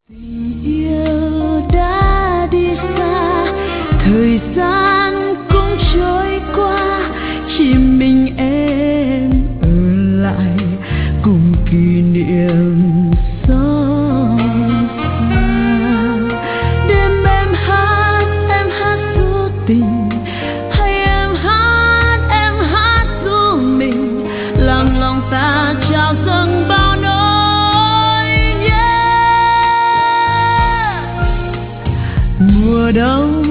Tình yêu đã đi xa, thời gian cũng trôi qua, chỉ mình em ở lại cùng kỷ niệm xót xa. Đêm em hát du tình, hay em hát du mình, làm lòng ta trào dâng bao nỗi nhớ. Mùa đông